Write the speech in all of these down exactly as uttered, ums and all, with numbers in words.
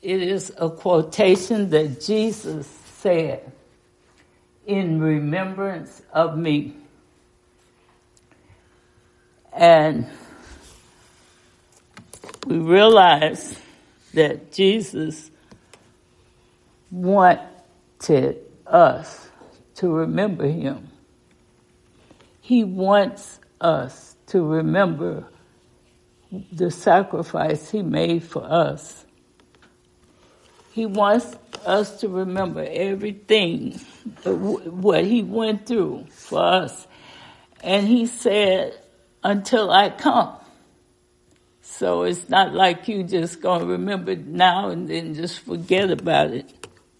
it is a quotation that Jesus said, "In remembrance of me." And we realize that Jesus wanted us to remember him. He wants us to remember the sacrifice he made for us. He wants us to remember everything, what he went through for us. And he said, "Until I come." So it's not like you just going to remember it now and then just forget about it.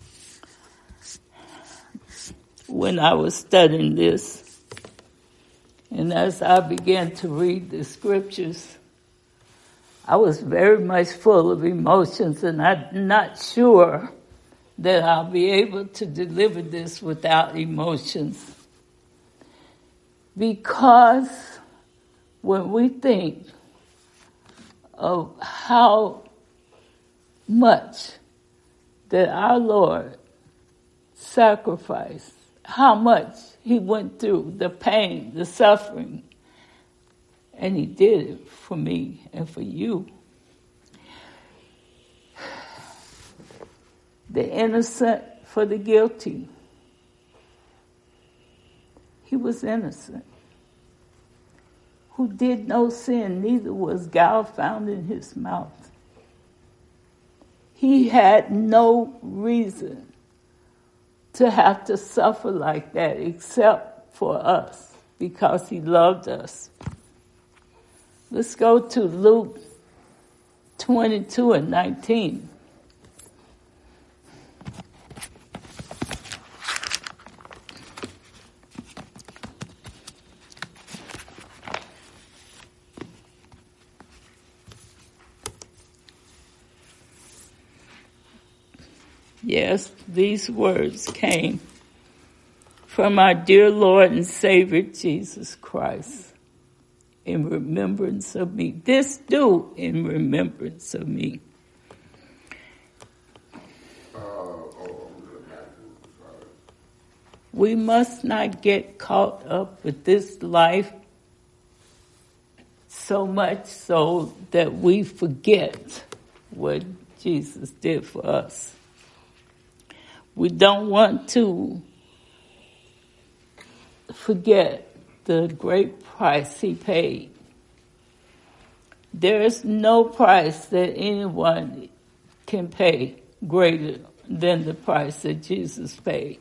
When I was studying this, and as I began to read the scriptures, I was very much full of emotions, and I'm not sure that I'll be able to deliver this without emotions. Because when we think of how much that our Lord sacrificed, how much he went through, the pain, the suffering, and he did it for me and for you. The innocent for the guilty. He was innocent. Who did no sin, neither was guile found in his mouth. He had no reason to have to suffer like that except for us, because he loved us. Let's go to Luke twenty-two and nineteen. Yes, these words came from our dear Lord and Savior Jesus Christ. In remembrance of me. This do in remembrance of me. We must not get caught up with this life so much so that we forget what Jesus did for us. We don't want to forget the great price he paid. There is no price that anyone can pay greater than the price that Jesus paid.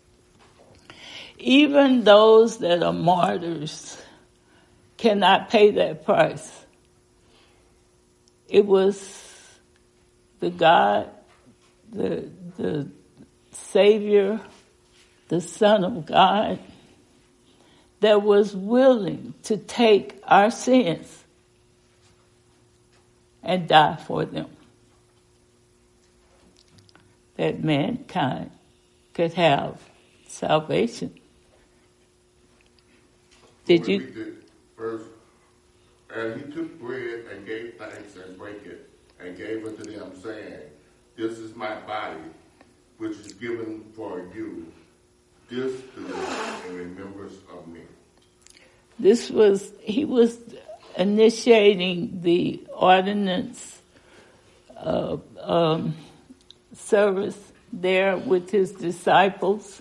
Even those that are martyrs cannot pay that price. It was the God, the, the Savior, the Son of God, that was willing to take our sins and die for them, that mankind could have salvation. Did you? Did first, and he took bread and gave thanks and brake it and gave it to them, saying, "This is my body, which is given for you. This do in remembrance of me." This was, he was initiating the ordinance uh, um, service there with his disciples.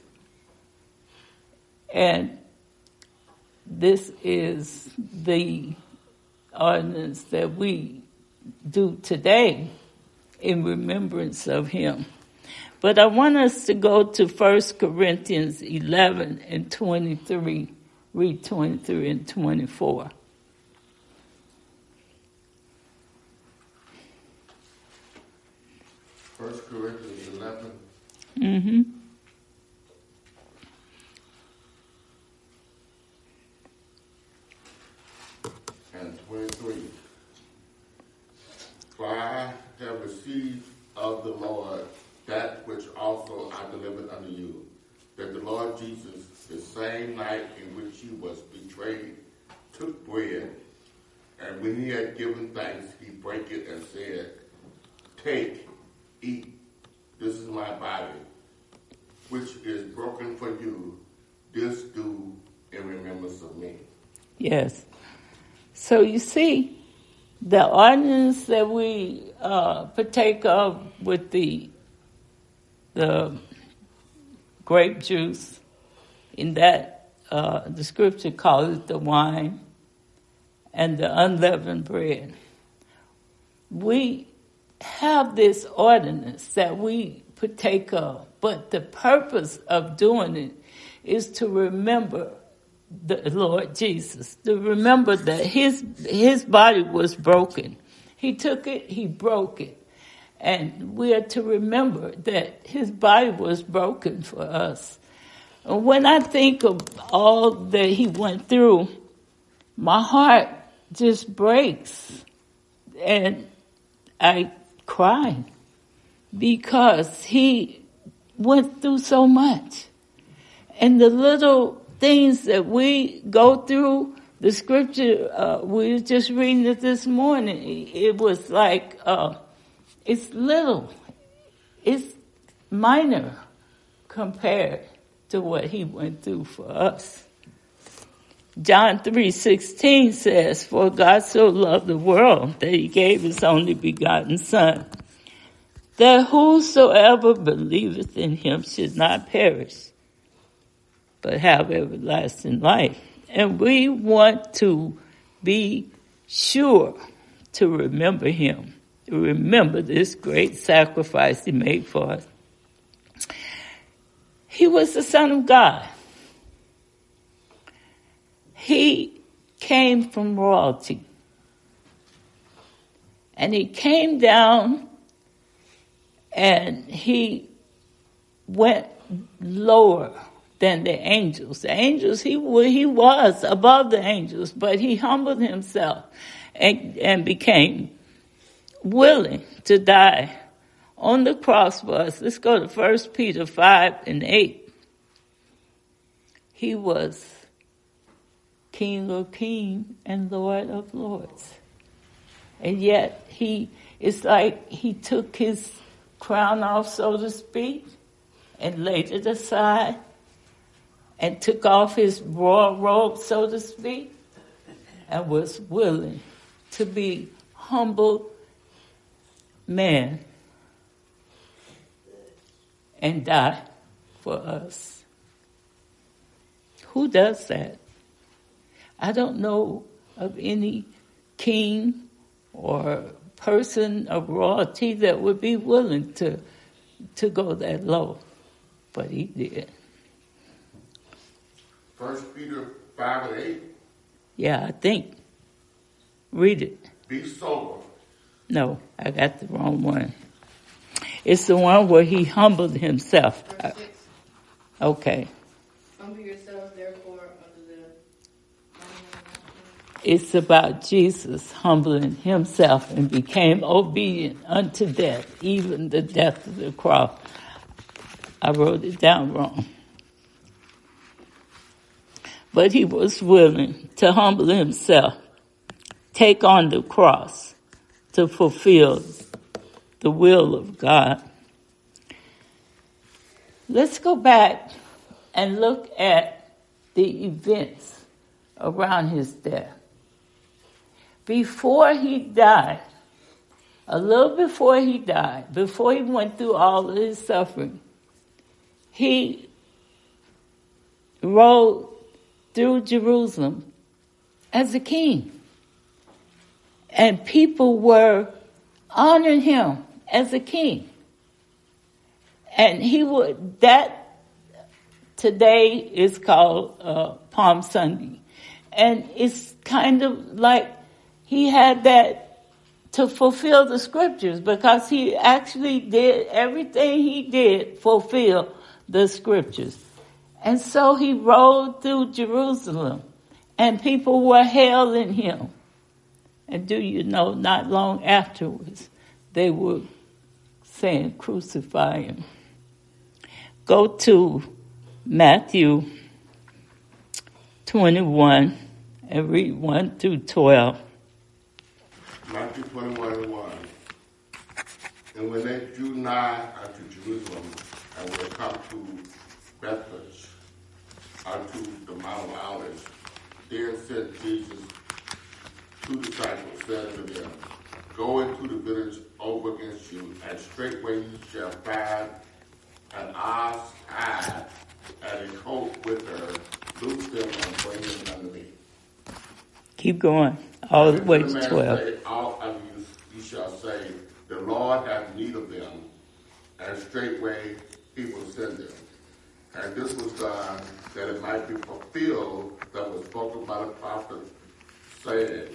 And this is the ordinance that we do today in remembrance of him. But I want us to go to First Corinthians eleven and twenty-three. Read twenty-three and twenty-four. First Corinthians eleven. Mm-hmm. And twenty-three. For I have received of the Lord that which also I delivered unto you, that the Lord Jesus, the same night in which he was betrayed, took bread, and when he had given thanks, he brake it and said, "Take, eat. This is my body, which is broken for you. This do in remembrance of me. Yes. So you see, the ordinance that we uh, partake of with the the grape juice, in that uh, the scripture calls it the wine, and the unleavened bread. We have this ordinance that we partake of, but the purpose of doing it is to remember the Lord Jesus, to remember that his his body was broken. He took it, he broke it. And we are to remember that his body was broken for us. And when I think of all that he went through, my heart just breaks. And I cry because he went through so much. And the little things that we go through, the scripture, uh, we were just reading it this morning. It was like, uh, it's little. It's minor compared to what he went through for us. John three sixteen says, "For God so loved the world that he gave his only begotten Son, that whosoever believeth in him should not perish, but have everlasting life." And we want to be sure to remember him, to remember this great sacrifice he made for us. He was the Son of God. He came from royalty. And he came down and he went lower than the angels. The angels, he he was above the angels, but he humbled himself and, and became willing to die on the cross for us. Let's go to First Peter five and eight. He was King of kings and Lord of lords. And yet he, it's like he took his crown off, so to speak, and laid it aside, and took off his royal robe, so to speak, and was willing to be humble man and die for us. Who does that? I don't know of any king or person of royalty that would be willing to to go that low, but he did. First Peter five and eight. Yeah, I think. Read it. Be sober. No, I got the wrong one. It's the one where he humbled himself. Verse six. Okay. Humble yourselves, therefore, under the. It's about Jesus humbling himself and became obedient unto death, even the death of the cross. I wrote it down wrong. But he was willing to humble himself, take on the cross to fulfill the will of God. Let's go back and look at the events around his death. Before he died, a little before he died, before he went through all of his suffering, he rode through Jerusalem as a king. And people were honoring him as a king. And he would, that today is called uh, Palm Sunday. And it's kind of like he had that to fulfill the scriptures, because he actually did everything he did fulfill the scriptures. And so he rode through Jerusalem and people were hailing him. And do you know, not long afterwards, they were saying, crucify him. Go to Matthew twenty-one and read one through twelve. Matthew twenty-one and one. And when they drew nigh unto Jerusalem, and were come to Bethphage, unto the Mount of Olives, then said Jesus to the disciples, said unto them, Go into the village over against you, and straightway you shall find an ass tied, and a colt with her. Loose them and bring them unto me. Keep going. All the way to twelve. Say, all of you, you shall say, The Lord hath need of them, and straightway he will send them. And this was done that it might be fulfilled that was spoken by the prophet, saying,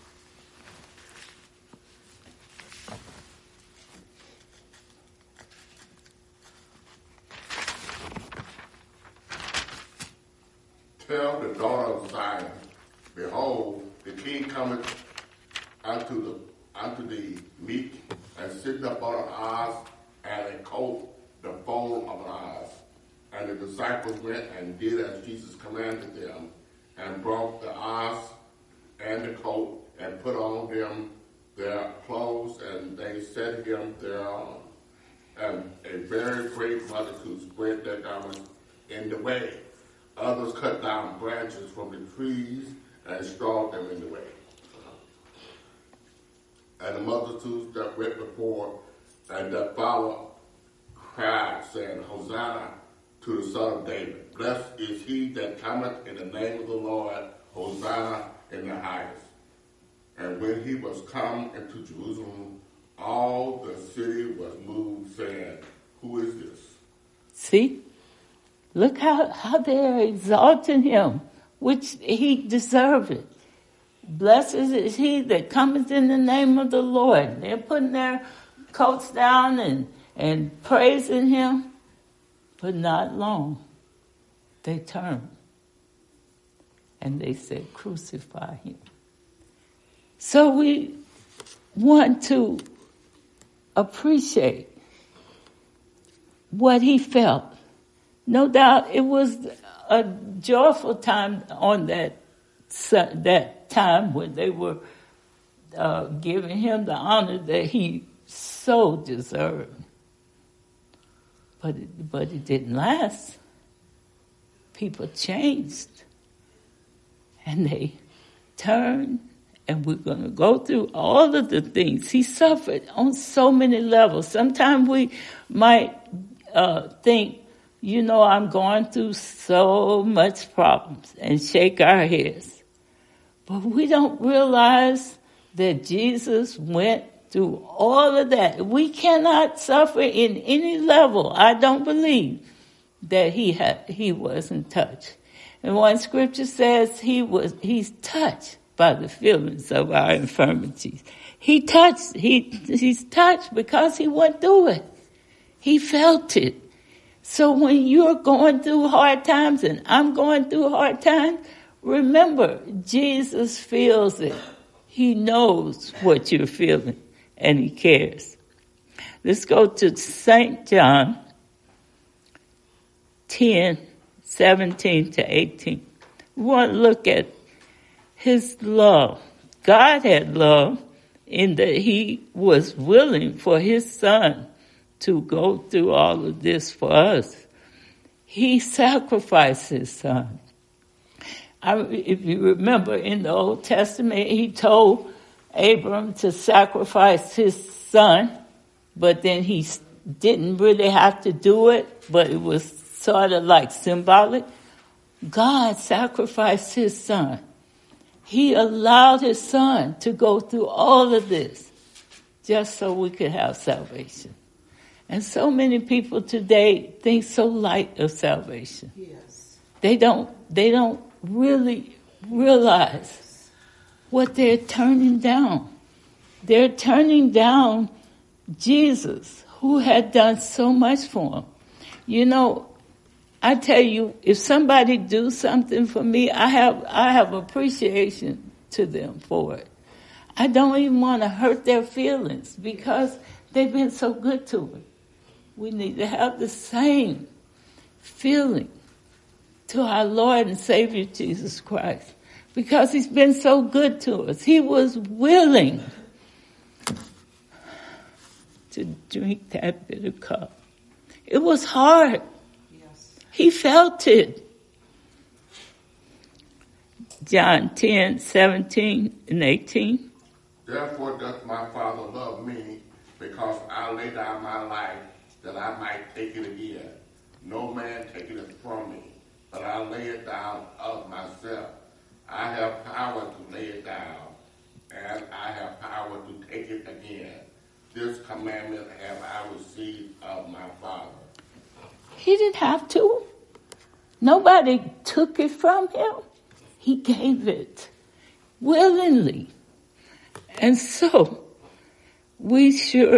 Tell the daughter of Zion, Behold, the king cometh unto the unto thee meek, and sitting upon an ass, and a colt, the foal of an ass. And the disciples went and did as Jesus commanded them, and brought the ass and the colt, and put on them their clothes, and they set him thereon. And a very great multitude spread their garments in the way. Others cut down branches from the trees and strawed them in the way. And the multitudes that went before and that followed cried, saying, Hosanna to the Son of David. Blessed is he that cometh in the name of the Lord. Hosanna in the highest. And when he was come into Jerusalem, all the city was moved, saying, Who is this? See? Look how, how they're exalting him, which he deserved it. Blessed is he that cometh in the name of the Lord. They're putting their coats down and, and praising him. But not long, they turned and they said, Crucify him. So we want to appreciate what he felt. No doubt it was a joyful time on that that time when they were uh, giving him the honor that he so deserved. But it, but it didn't last. People changed. And they turned, and we're going to go through all of the things. He suffered on so many levels. Sometimes we might uh, think, you know, I'm going through so much problems, and shake our heads. But we don't realize that Jesus went through all of that. We cannot suffer in any level. I don't believe that he had, he wasn't touched. And one scripture says he was, he's touched by the feelings of our infirmities. He touched, he, he's touched because he went through it. He felt it. So when you're going through hard times and I'm going through hard times, remember, Jesus feels it. He knows what you're feeling, and he cares. Let's go to Saint John ten, seventeen to eighteen. We want to look at his love. God had love in that he was willing for his son to go through all of this for us. He sacrificed his son. I, if you remember in the Old Testament, he told Abram to sacrifice his son, but then he didn't really have to do it, but it was sort of like symbolic. God sacrificed his son. He allowed his son to go through all of this just so we could have salvation. And so many people today think so light of salvation. Yes. They don't, they don't really realize what they're turning down. They're turning down Jesus, who had done so much for them. You know, I tell you, if somebody do something for me, I have, I have appreciation to them for it. I don't even want to hurt their feelings because they've been so good to me. We need to have the same feeling to our Lord and Savior Jesus Christ because he's been so good to us. He was willing to drink that bitter cup. It was hard. Yes. He felt it. John ten, seventeen and eighteen. Therefore doth my Father love me, because I lay down my life, that I might take it again. No man taketh it from me, but I lay it down of myself. I have power to lay it down, and I have power to take it again. This commandment have I received of my Father. He didn't have to. Nobody took it from him. He gave it willingly. And so, we sure,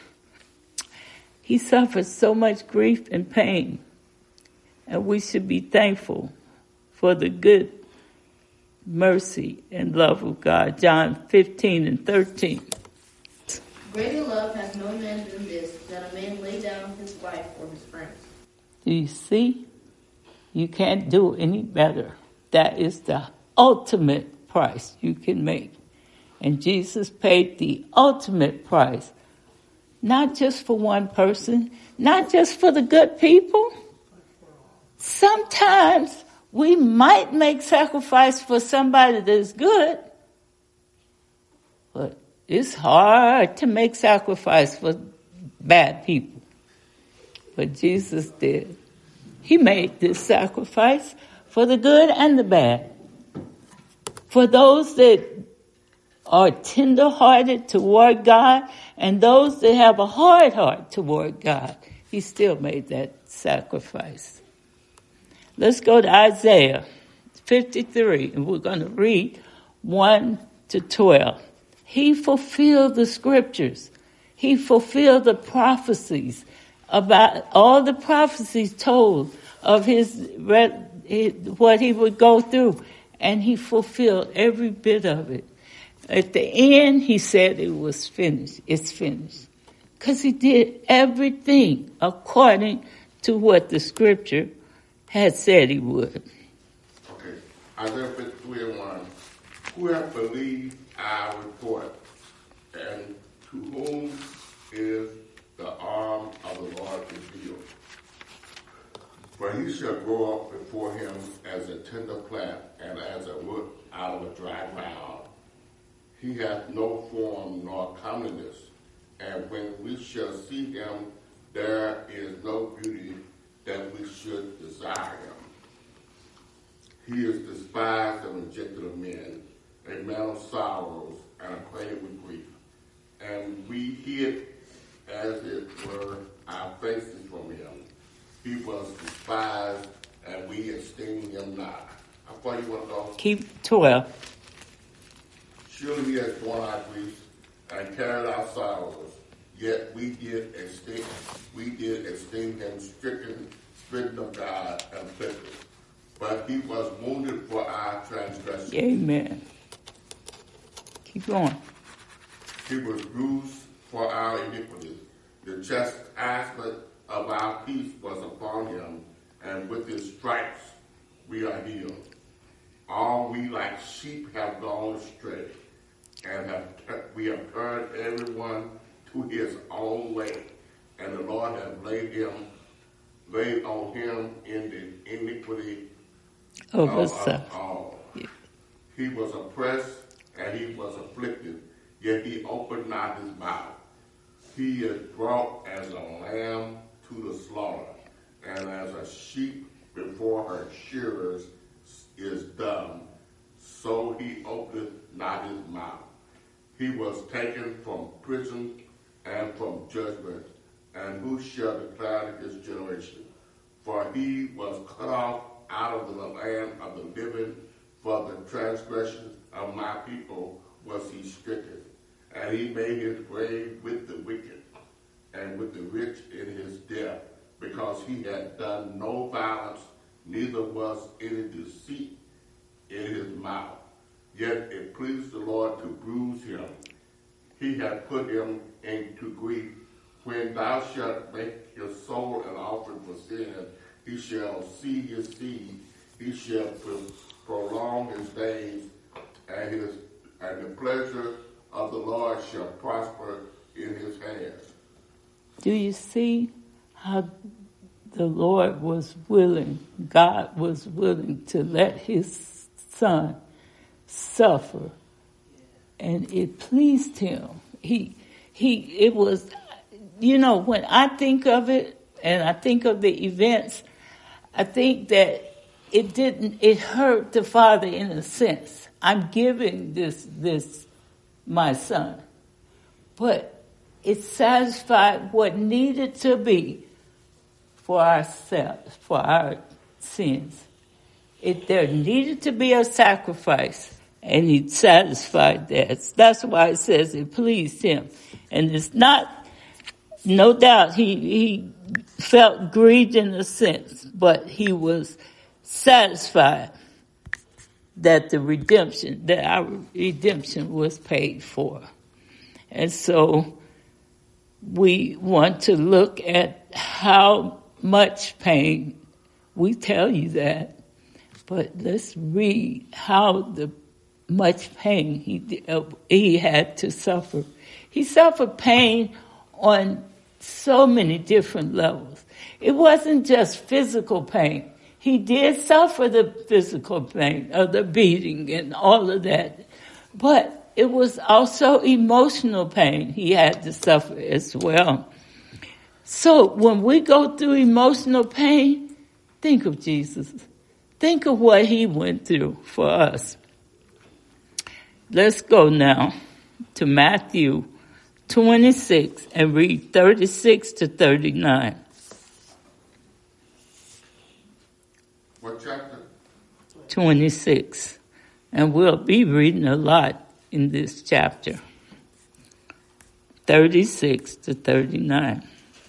he suffered so much grief and pain. And we should be thankful for the good mercy and love of God. John fifteen and thirteen. Greater love has no man than this, that a man lay down his life for his friends. Do you see? You can't do any better. That is the ultimate price you can make. And Jesus paid the ultimate price. Not just for one person, not just for the good people. Sometimes we might make sacrifice for somebody that's good, but it's hard to make sacrifice for bad people. But Jesus did. He made this sacrifice for the good and the bad. For those that are tender-hearted toward God and those that have a hard heart toward God, he still made that sacrifice. Let's go to Isaiah fifty-three, and we're going to read one to twelve. He fulfilled the scriptures. He fulfilled the prophecies about all the prophecies told of his, what he would go through. And he fulfilled every bit of it. At the end, he said it was finished. It's finished. Because he did everything according to what the scripture had said he would. Okay. Isaiah fifty-three and one. Who hath believed our report, and to whom is the arm of the Lord revealed? For he shall grow up before him as a tender plant, and as a root out of a dry ground. He hath no form nor comeliness, and when we shall see him, there is no beauty that we should desire him. He is despised and rejected of men, a man of sorrows and acquainted with grief. And we hid, as it were, our faces from him. He was despised, and we esteemed him not. How far you want to go? Keep twelve. Surely he has borne our griefs and carried our sorrows. Yet we did esteem, we did esteem him stricken, stricken of God, and afflicted. But he was wounded for our transgressions. Amen. Keep going. He was bruised for our iniquities. The chastisement of our peace was upon him, and with his stripes we are healed. All we like sheep have gone astray, and have we have turned everyone to his own way, and the Lord hath laid him, laid on him in the iniquity of us all. Yeah. He was oppressed and he was afflicted, yet he opened not his mouth. He is brought as a lamb to the slaughter, and as a sheep before her shearers is dumb, so he opened not his mouth. He was taken from prison and from judgment, and who shall declare his generation? For he was cut off out of the land of the living, for the transgressions of my people was he stricken. And he made his grave with the wicked, and with the rich in his death, because he had done no violence, neither was any deceit in his mouth. Yet it pleased the Lord to bruise him. He hath put him into grief. When thou shalt make his soul an offering for sin, he shall see his seed. He shall prolong his days, and his and the pleasure of the Lord shall prosper in his hands. Do you see how the Lord was willing, God was willing to let his son suffer, and it pleased him. He, he, it was, you know, when I think of it and I think of the events, I think that it didn't, it hurt the Father in a sense. I'm giving this, this, my son, but it satisfied what needed to be for ourselves, for our sins. It, there needed to be a sacrifice, and he satisfied that. That's why it says it pleased him. And it's not, no doubt he, he felt grieved in a sense, but he was satisfied that the redemption, that our redemption was paid for. And so we want to look at how much pain, we tell you that, but let's read how the much pain he uh, he had to suffer. He suffered pain on so many different levels. It wasn't just physical pain. He did suffer the physical pain of the beating and all of that, but it was also emotional pain he had to suffer as well. So when we go through emotional pain, think of Jesus. Think of what he went through for us. Let's go now to Matthew twenty-six and read thirty-six to thirty-nine. What chapter? twenty-six. And we'll be reading a lot in this chapter. thirty-six to thirty-nine.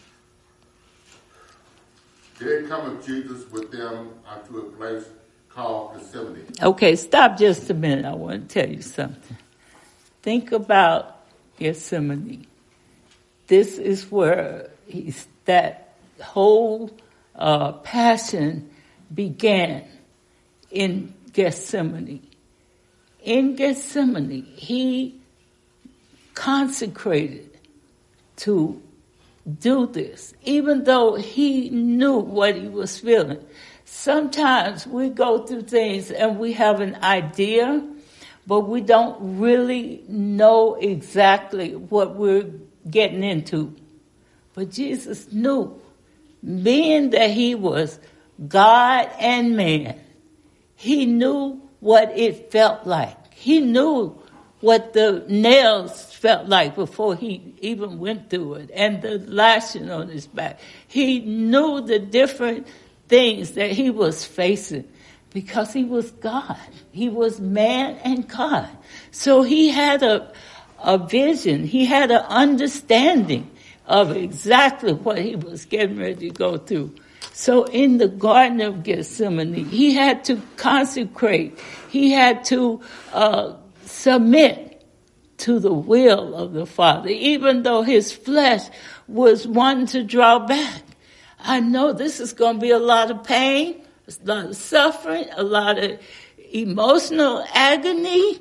Then cometh Jesus with them unto a place called Gethsemane. Okay, stop just a minute. I want to tell you something. Think about Gethsemane. This is where he's, that whole uh, passion began in Gethsemane. In Gethsemane, he consecrated to do this, even though he knew what he was feeling. Sometimes we go through things and we have an idea, but we don't really know exactly what we're getting into. But Jesus knew, being that he was God and man, he knew what it felt like. He knew what the nails felt like before he even went through it, and the lashing on his back. He knew the different things that he was facing because he was God. He was man and God. So he had a, a vision. He had an understanding of exactly what he was getting ready to go through. So in the Garden of Gethsemane, he had to consecrate. He had to uh, submit to the will of the Father, even though his flesh was wanting to draw back. I know this is going to be a lot of pain, a lot of suffering, a lot of emotional agony.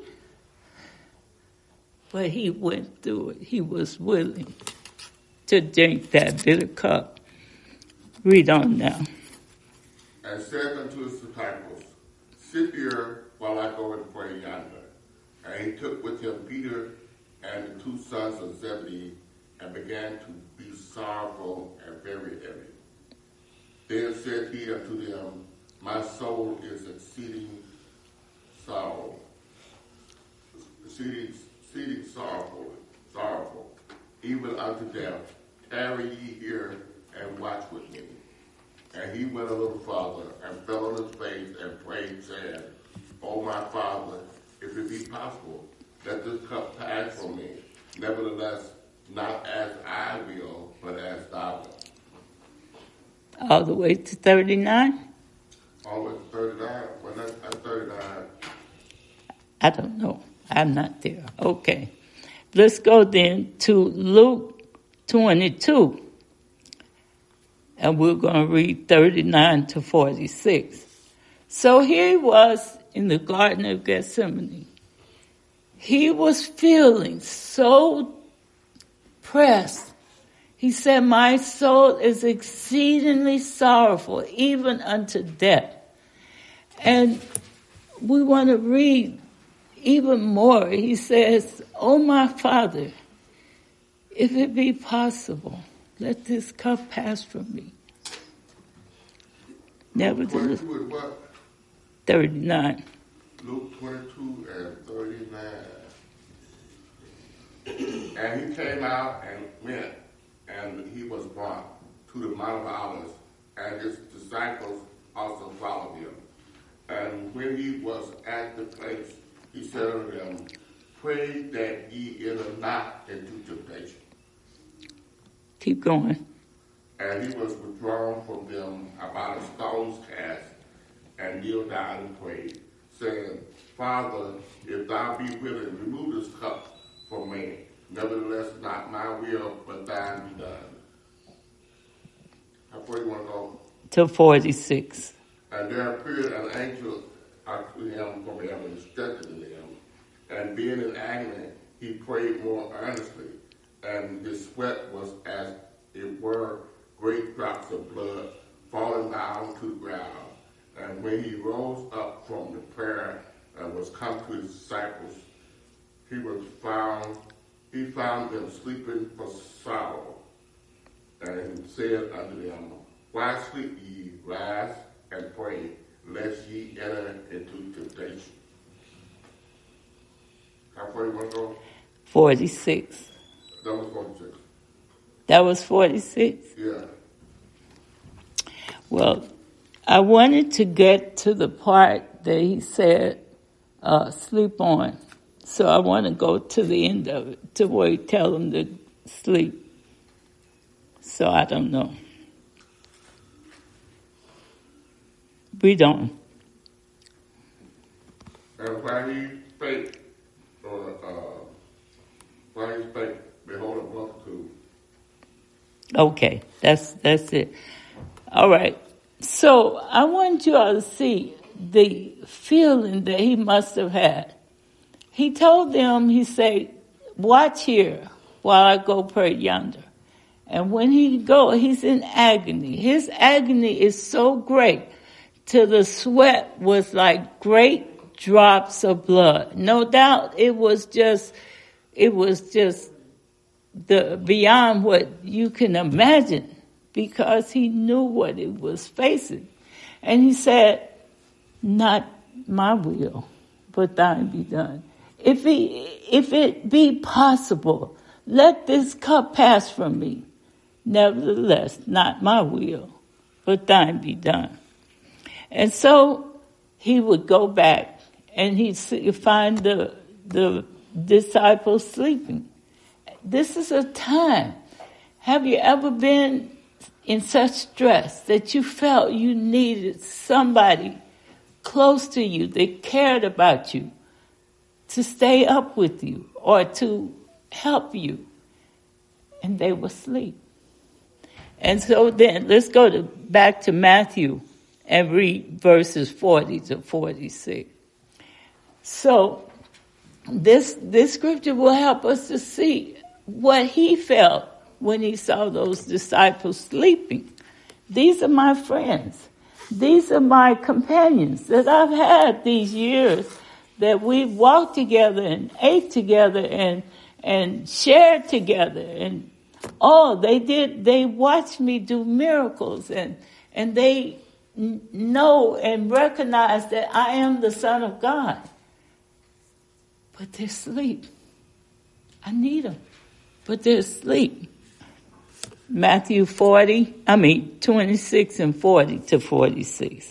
But he went through it. He was willing to drink that bitter cup. Read on now. And said unto his disciples, sit here while I go and pray yonder. And he took with him Peter and the two sons of Zebedee, and began to be sorrowful and very heavy. Then said he unto them, my soul is exceeding sorrow, exceeding, exceeding sorrowful, sorrowful, even unto death. Tarry ye here and watch with me. And he went a little farther and fell on his face and prayed, saying, O my Father, if it be possible, let this cup pass from me. Nevertheless, not as I will, but as thou wilt. All the way to thirty-nine? All the way to thirty-nine? Well, that's, that's thirty-nine. I don't know. I'm not there. Okay. Let's go then to Luke twenty-two. And we're going to read thirty-nine to forty-six. So here he was in the Garden of Gethsemane. He was feeling so pressed. He said, my soul is exceedingly sorrowful, even unto death. And we want to read even more. He says, oh my Father, if it be possible, let this cup pass from me. Nevertheless, thirty-nine. Luke twenty-two and thirty-nine. And he came out and went, and he was brought to the Mount of Olives, and his disciples also followed him. And when he was at the place, he said unto them, pray that ye enter not into temptation. Keep going. And he was withdrawn from them about a stone's cast, and kneeled down and prayed, saying, Father, if thou be willing, remove this cup from me. Nevertheless, not my will, but thine be done. How far you want to go? To forty-six. And there appeared an angel unto him from heaven, and strengthened him. And being in agony, he prayed more earnestly, and his sweat was as it were great drops of blood falling down to the ground. And when he rose up from the prayer and was come to his disciples, he was found, he found them sleeping for sorrow. And he said unto them, why sleep ye? Rise and pray, lest ye enter into temptation. How far you want to go? forty-six. That was forty-six. That was forty-six? Yeah. Well, I wanted to get to the part that he said, uh, sleep on. So I want to go to the end of it, to where he tell them to sleep. So I don't know. Read on. And while he spake, or uh, while he spake, behold, a multitude. Okay, that's that's it. All right. So I want you all to see the feeling that he must have had. He told them, he said, watch here while I go pray yonder. And when he go, he's in agony. His agony is so great till the sweat was like great drops of blood. No doubt it was just, it was just the beyond what you can imagine, because he knew what it was facing. And he said, not my will, but thine be done. If it, if it be possible, let this cup pass from me. Nevertheless, not my will, but thine be done. And so he would go back and he'd find the, the disciples sleeping. This is a time. Have you ever been in such stress that you felt you needed somebody close to you that cared about you to stay up with you or to help you? And they were asleep. And so then let's go to, back to Matthew and read verses forty to forty-six. So this, this scripture will help us to see what he felt when he saw those disciples sleeping. These are my friends. These are my companions that I've had these years, that we've walked together and ate together and, and shared together. And oh, they did, they watched me do miracles, and, and they n- know and recognize that I am the Son of God. But they're asleep. I need them. But they're asleep. Matthew forty, I mean twenty-six and forty to forty-six.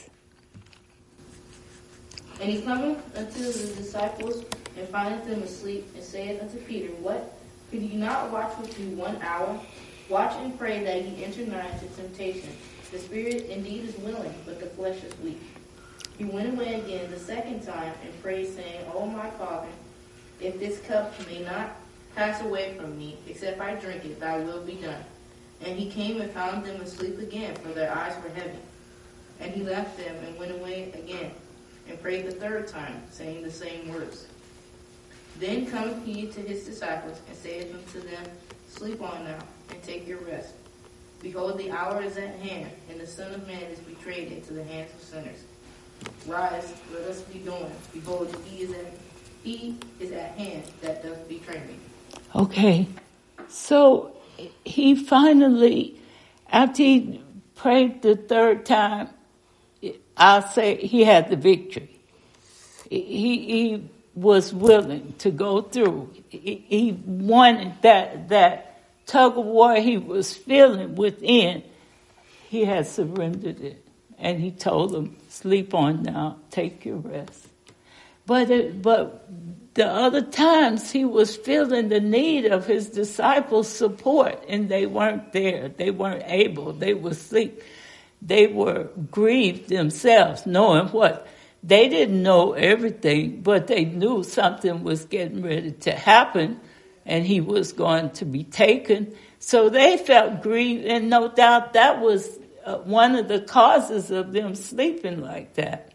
And he cometh unto the disciples, and findeth them asleep, and saith unto Peter, What? Could ye not watch with me one hour? Watch and pray that ye enter not into temptation. The spirit indeed is willing, but the flesh is weak. He went away again the second time, and prayed, saying, O my Father, if this cup may not pass away from me, except I drink it, thy will be done. And he came and found them asleep again, for their eyes were heavy. And he left them and went away again, and prayed the third time, saying the same words. Then cometh he to his disciples, and saith unto them, Sleep on now, and take your rest. Behold, the hour is at hand, and the Son of Man is betrayed into the hands of sinners. Rise, let us be going. Behold, he is at, he is at hand that doth betray me. Okay, so he finally, after he prayed the third time, I'll say he had the victory. He, he was willing to go through. He, he wanted that, that tug of war he was feeling within. He had surrendered it. And he told them, sleep on now, take your rest. But it, but the other times he was feeling the need of his disciples' support, and they weren't there. They weren't able. They were asleep. They were grieved themselves, knowing what? They didn't know everything, but they knew something was getting ready to happen, and he was going to be taken. So they felt grieved, and no doubt that was uh, one of the causes of them sleeping like that.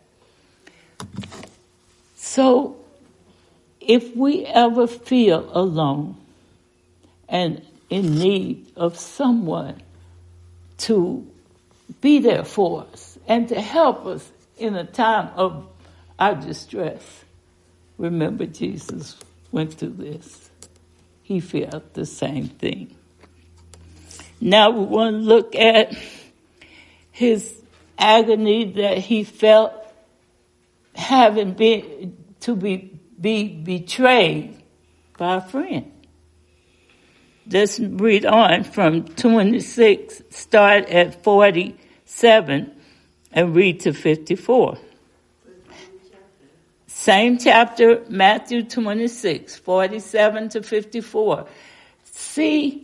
So if we ever feel alone and in need of someone to be there for us and to help us in a time of our distress, remember Jesus went through this. He felt the same thing. Now we want to look at his agony that he felt having been to be, be betrayed by a friend. Let's read on from twenty-six, start at forty-seven and read to fifty-four. Same chapter, Matthew twenty-six, forty-seven to fifty-four. See,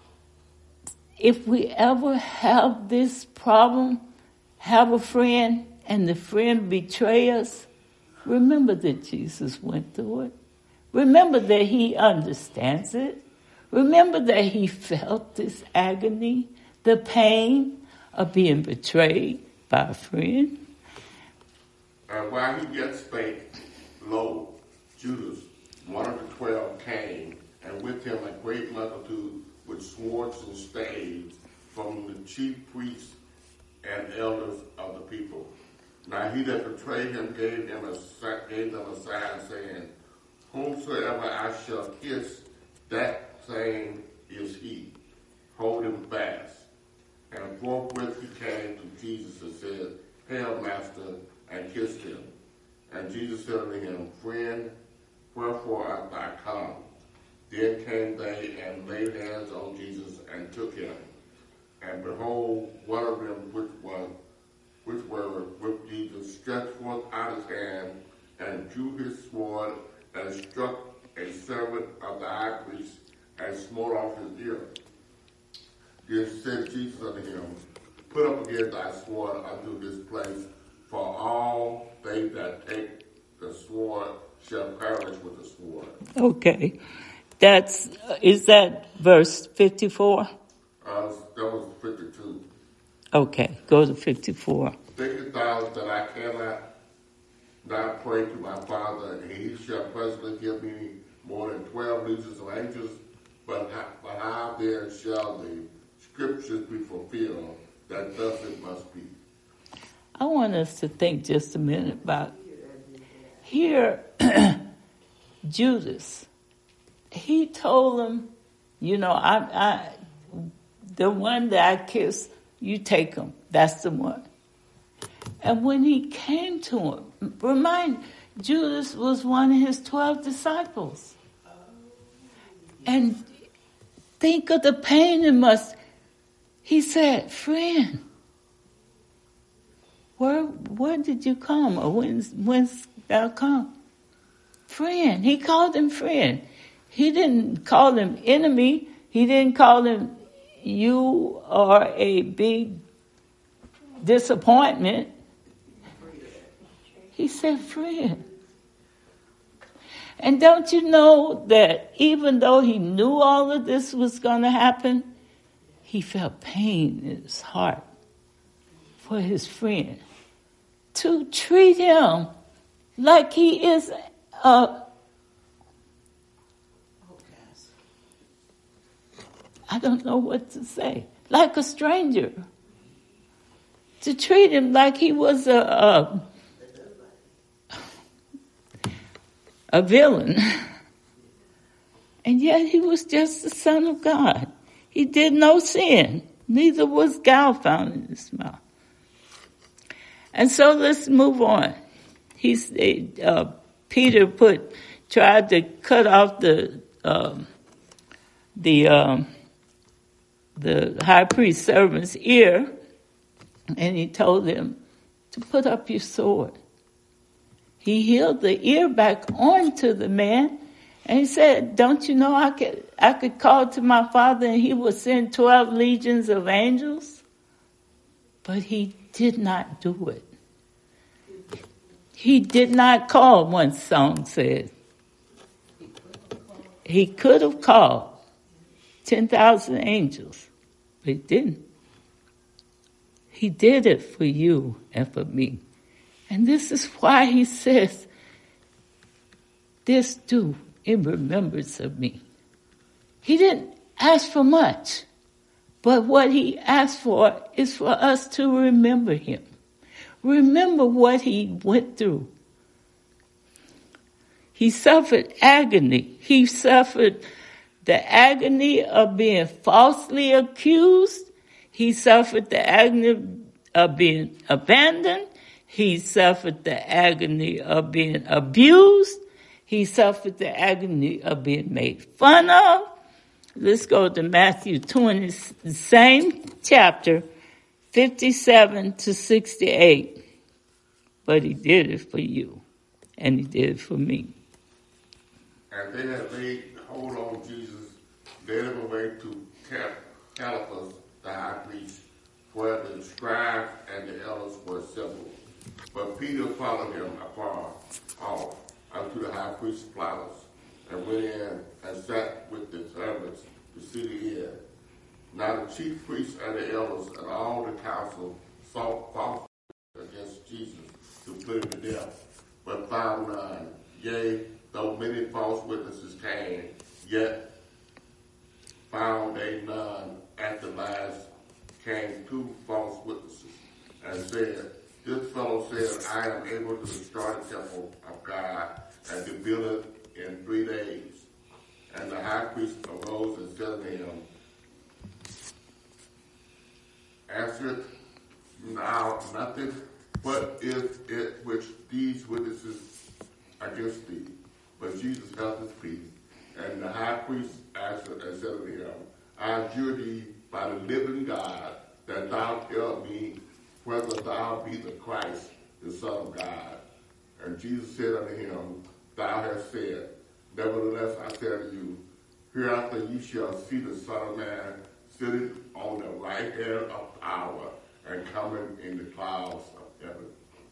if we ever have this problem, have a friend, and the friend betray us, remember that Jesus went through it. Remember that he understands it. Remember that he felt this agony, the pain of being betrayed by a friend. And while he yet spake, lo, Judas, one of the twelve, came, and with him a great multitude with swords and staves from the chief priests and elders of the people. Now he that betrayed him gave him a gave them a sign, saying, whomsoever I shall kiss, that same is he. Hold him fast. And forthwith he came to Jesus and said, Hail, Master, and kissed him. And Jesus said unto him, Friend, wherefore art thou come? Then came they and laid hands on Jesus and took him. And behold, one of them which was which were with Jesus stretched forth out his hand and drew his sword and struck a servant of the high priest and smote off his ear. Then said Jesus unto him, Put up again thy sword unto this place, for all they that take the sword shall perish with the sword. Okay. That's, is that verse fifty-four? Uh, that was fifty-two. Okay, go to fifty-four. Thinkest thou that I cannot not pray to my Father, and he shall presently give me more than twelve legions of angels? But how, but how then shall the scriptures be fulfilled, that thus it must be? I want us to think just a minute about here, Judas. He told him, you know, I, I, the one that I kissed, you take him. That's the one. And when he came to him, remind, Judas was one of his twelve disciples. And think of the pain it must. He said, friend, where where did you come? Or when's, when's thou come? Friend. He called him friend. He didn't call him enemy. He didn't call him, you are a big disappointment. He said, friend. And don't you know that even though he knew all of this was going to happen, he felt pain in his heart for his friend to treat him like he is a I don't know what to say. Like a stranger. To treat him like he was a, a, a villain. And yet he was just the Son of God. He did no sin. Neither was gall found in his mouth. And so let's move on. He's, uh, Peter put, tried to cut off the, um, the, um, the high priest's servant's ear, and he told him to put up your sword. He healed the ear back onto the man, and he said, don't you know I could, I could call to my Father and he would send twelve legions of angels? But he did not do it. He did not call, one song said. He could have called ten thousand angels, but he didn't. He did it for you and for me. And this is why he says, this do in remembrance of me. He didn't ask for much, but what he asked for is for us to remember him. Remember what he went through. He suffered agony. He suffered the agony of being falsely accused. He suffered the agony of being abandoned. He suffered the agony of being abused. He suffered the agony of being made fun of. Let's go to Matthew twenty, the same chapter, fifty-seven to sixty-eight. But he did it for you, and he did it for me. And they had laid hold on Jesus, led him away to Caiaphas, the high priest, where the scribes and the elders were assembled. But Peter followed him afar off unto the high priest's palace, and went in and sat with the servants to see the end. Now the chief priests and the elders and all the council sought falsehood against Jesus to put him to death, but found none. Yea, though many false witnesses came, yet found they none. At the last came two false witnesses, and said, this fellow said, I am able to destroy the temple of God and to build it in three days. And the high priest arose and said to him, answer now nothing. What is it which these witnesses against thee? But Jesus held his peace. And the high priest answered and said to him, I adjure thee by the living God that thou tell me whether thou be the Christ, the Son of God. And Jesus said unto him, thou hast said, nevertheless I say unto you, hereafter you shall see the Son of Man sitting on the right hand of power and coming in the clouds of heaven.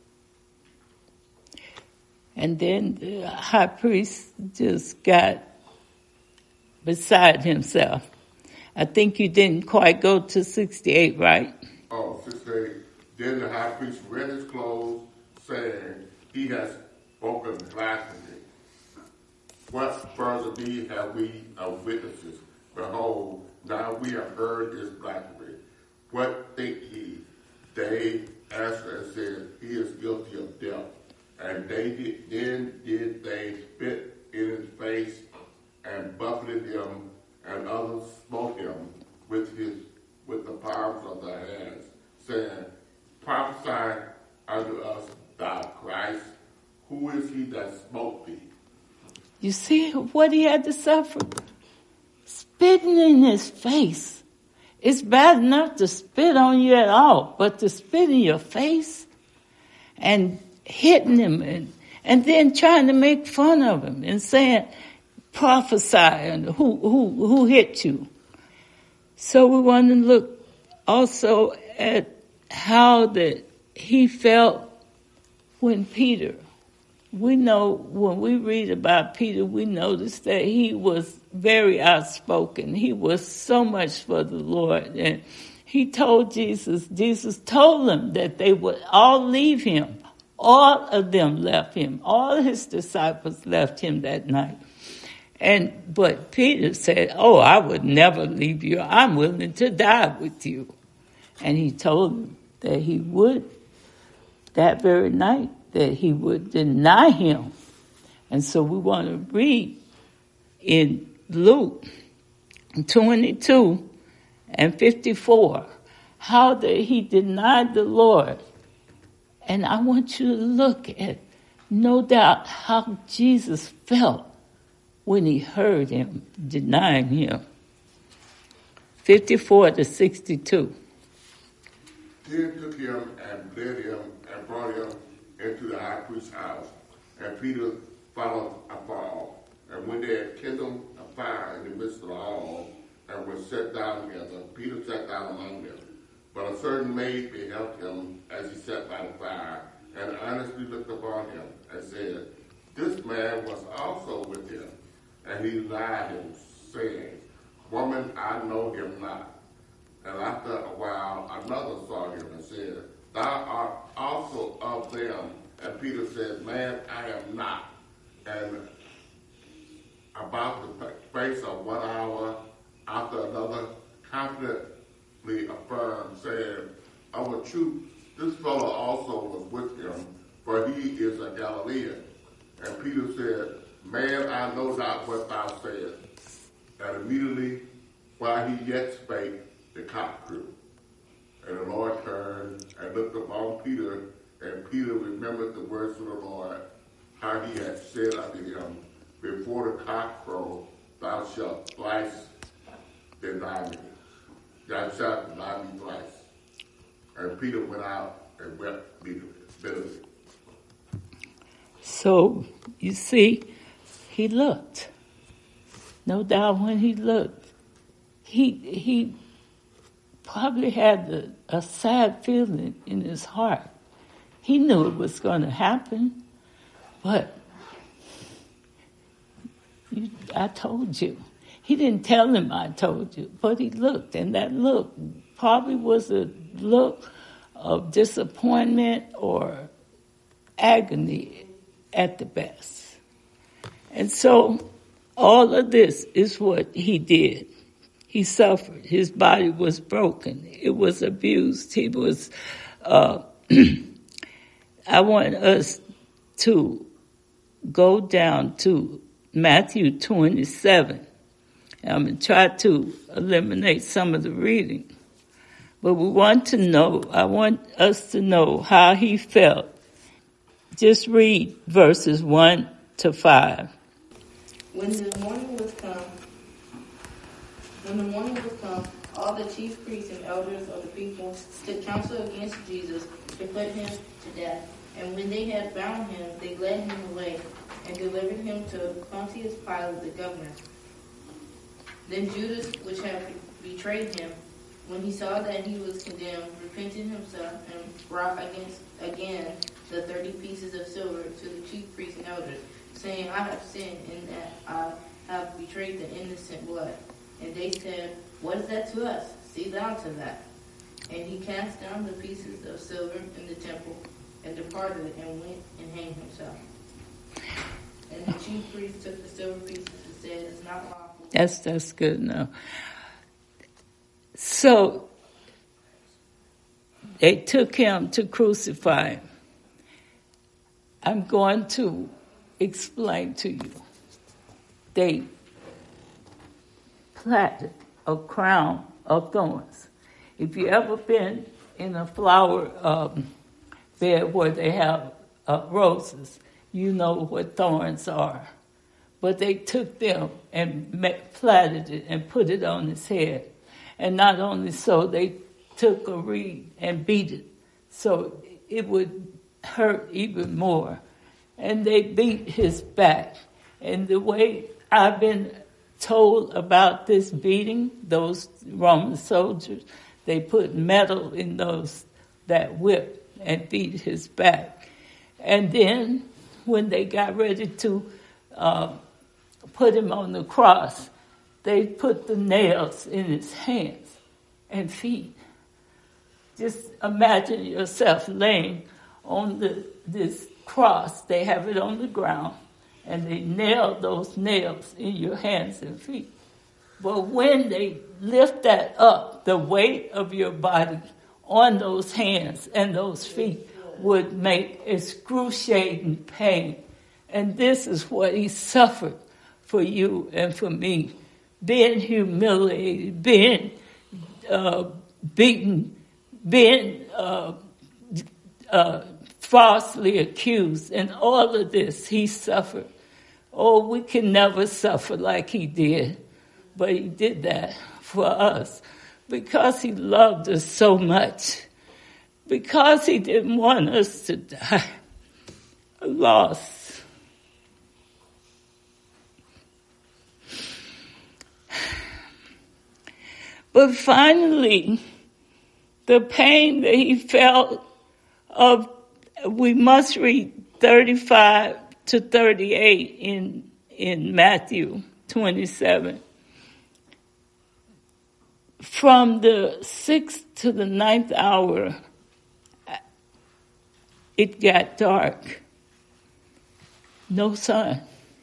And then the high priest just got beside himself. I think you didn't quite go to sixty-eight, right? Oh, sixty-eight. Then the high priest rent his clothes, saying, he has spoken blasphemy. What further need have we of witnesses? Behold, now we have heard this blasphemy. What think ye? They answered and said, he is guilty of death. And they did, then did they spit in his face and buffeted him, and others smote him with his with the palms of their hands, saying, prophesy unto us, thou Christ, who is he that smote thee? You see what he had to suffer? Spitting in his face. It's bad enough to spit on you at all, but to spit in your face and hitting him and, and then trying to make fun of him and saying, prophesy, and who, who, who hit you? So we want to look also at how that he felt when Peter, we know when we read about Peter, we notice that he was very outspoken. He was so much for the Lord. And he told Jesus, Jesus told them that they would all leave him. All of them left him. All his disciples left him that night. And but Peter said, oh, I would never leave you. I'm willing to die with you. And he told him that he would, that very night, that he would deny him. And so we want to read in Luke twenty-two and fifty-four how that he denied the Lord. And I want you to look at, no doubt, how Jesus felt when he heard him denying him. fifty-four to sixty-two. Then took him and led him and brought him into the high priest's house. And Peter followed afar. And when they had kindled a fire in the midst of the hall and were set down together, Peter sat down among them. But a certain maid beheld him as he sat by the fire, and earnestly looked upon him, and said, This man was also with him. And he denied him, saying, Woman, I know him not. And after a while, another saw him and said, Thou art also of them. And Peter said, Man, I am not. And about the space of one hour, after another confidently affirmed, saying, Of a truth, this fellow also was with him, for he is a Galilean. And Peter said, Man, I know not what thou sayest. And immediately, while he yet spake, the cock crew. And the Lord turned and looked upon Peter, and Peter remembered the words of the Lord, how he had said unto him, Before the cock crow, thou shalt thrice deny me. Thou shalt deny me thrice. And Peter went out and wept bitterly. So, you see, he looked. No doubt when he looked, he he probably had a, a sad feeling in his heart. He knew it was going to happen, but you, I told you. He didn't tell him I told you, but he looked, and that look probably was a look of disappointment or agony at the best. And so all of this is what he did. He suffered. His body was broken. It was abused. He was, uh, I want us to go down to Matthew twenty-seven. I'm going to try to eliminate some of the reading. But we want to know, I want us to know how he felt. Just read verses one to five. When the morning was come, when the morning was come, all the chief priests and elders of the people took counsel against Jesus to put him to death. And when they had bound him, they led him away and delivered him to Pontius Pilate the governor. Then Judas, which had betrayed him, when he saw that he was condemned, repented himself and brought against again the thirty pieces of silver to the chief priests and elders, saying, I have sinned in that I have betrayed the innocent blood. And they said, What is that to us? See thou to that. And he cast down the pieces of silver in the temple, and departed, and went and hanged himself. And the chief priest took the silver pieces and said, It's not lawful. That's, that's good enough. So, they took him to crucify him. I'm going to explain to you. They plaited a crown of thorns. If you ever been in a flower um, bed where they have uh, roses, you know what thorns are. But they took them and met, plaited it and put it on his head. And not only so, they took a reed and beat it so it would hurt even more. And they beat his back. And the way I've been told about this beating, those Roman soldiers, they put metal in those that whip and beat his back. And then when they got ready to uh, put him on the cross, they put the nails in his hands and feet. Just imagine yourself laying on the, this cross. They have it on the ground, and they nail those nails in your hands and feet. But when they lift that up, the weight of your body on those hands and those feet would make excruciating pain. And this is what he suffered for you and for me. Being humiliated, being uh, beaten, being uh, uh, falsely accused, and all of this he suffered. Oh, we can never suffer like he did, but he did that for us because he loved us so much, because he didn't want us to die lost. But finally, the pain that he felt of, we must read thirty-five to thirty-eight in, in Matthew twenty-seven. From the sixth to the ninth hour, it got dark. No sun.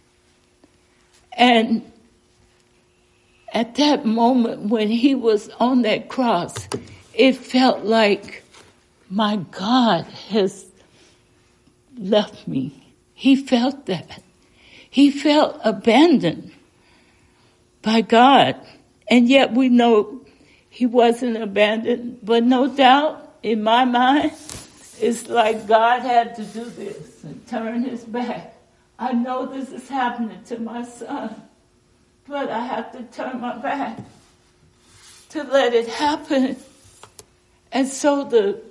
And at that moment when he was on that cross, it felt like my God has left me. He felt that. He felt abandoned by God. And yet we know he wasn't abandoned. But no doubt, in my mind, it's like God had to do this and turn his back. I know this is happening to my son, but I have to turn my back to let it happen. And so the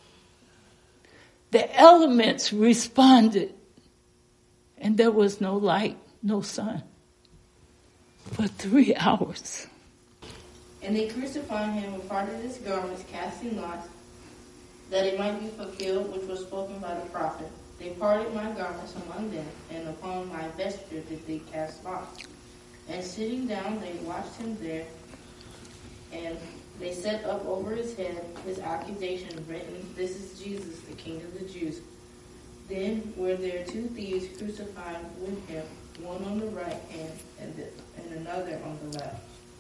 the elements responded, and there was no light, no sun, for three hours. And they crucified him and parted his garments, casting lots, that it might be fulfilled which was spoken by the prophet. They parted my garments among them, and upon my vesture did they cast lots. And sitting down, they watched him there, and they set up over his head his accusation written, "This is Jesus, the King of the Jews." Then were there two thieves crucified with him, one on the right hand and, the, and another on the left.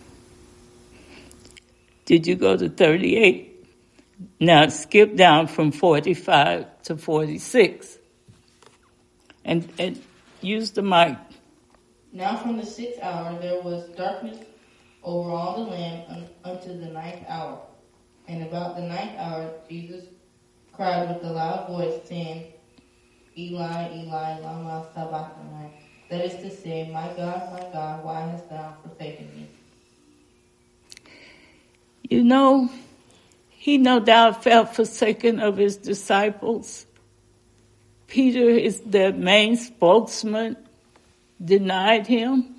Did you go to thirty-eight? Now skip down from forty-five to forty-six. And, and use the mic. Now from the sixth hour there was darkness over all the land un- unto the ninth hour. And about the ninth hour Jesus cried with a loud voice, saying, Eli, Eli, lama sabachthani. That is to say, My God, my God, why hast thou forsaken me? You know, he no doubt felt forsaken of his disciples. Peter is their main spokesman, denied him.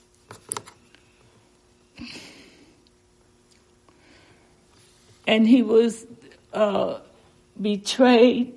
And he was uh, betrayed.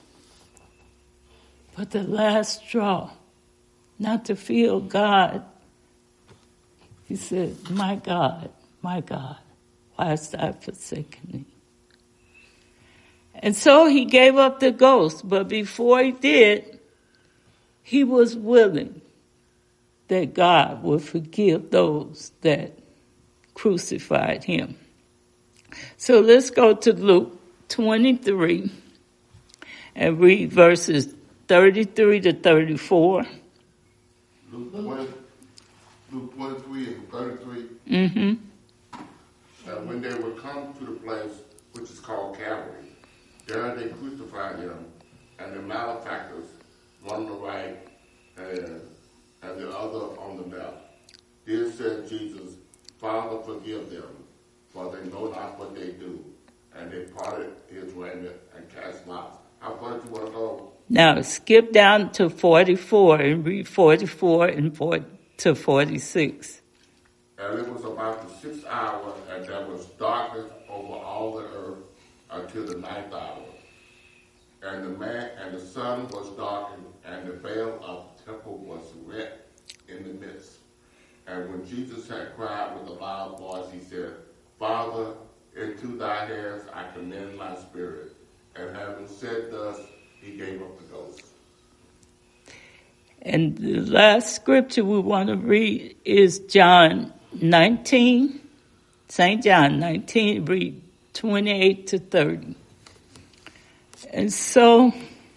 But the last straw, not to feel God, he said, My God, my God, why hast thou forsaken me? And so he gave up the ghost, but before he did, he was willing that God would forgive those that crucified him. So let's go to Luke twenty-three and read verses thirty-three to thirty-four. Luke, twenty, Luke twenty-three and thirty-three. Mm-hmm. And when they were come to the place which is called Calvary, there they crucified him, and the malefactors, one on the right and, and the other on the left. Then said Jesus, Father, forgive them, for they know not what they do. And they parted his raiment and cast lots. How far do you want to go? Now skip down to forty-four and read forty-four and four to forty-six. And it was about the sixth hour, and there was darkness over all the earth until the ninth hour. And the man and the sun was darkened, and the veil of the temple was rent in the midst. And when Jesus had cried with a loud voice, he said, Father, into thy hands I commend my spirit. And having said thus, he gave up the ghost. And the last scripture we want to read is John nineteen, Saint John nineteen, read twenty-eight to thirty. And so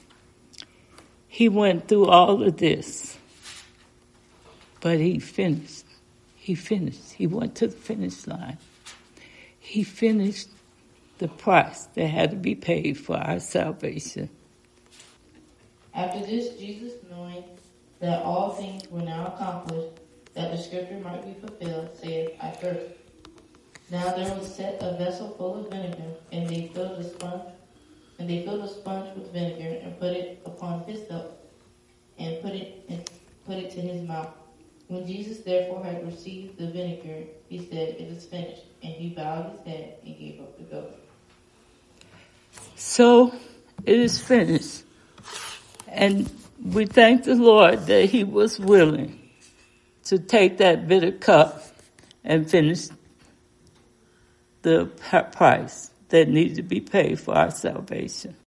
he went through all of this, but he finished. He finished. He went to the finish line. He finished the price that had to be paid for our salvation. After this, Jesus, knowing that all things were now accomplished, that the scripture might be fulfilled, said, I thirst. Now there was set a vessel full of vinegar, and they filled a sponge, and they filled a sponge with vinegar, and put it upon hyssop, and put it and put it to his mouth. When Jesus therefore had received the vinegar, he said, It is finished. And he bowed his head and gave up the ghost. So it is finished. And we thank the Lord that he was willing to take that bitter cup and finish the price that needed to be paid for our salvation.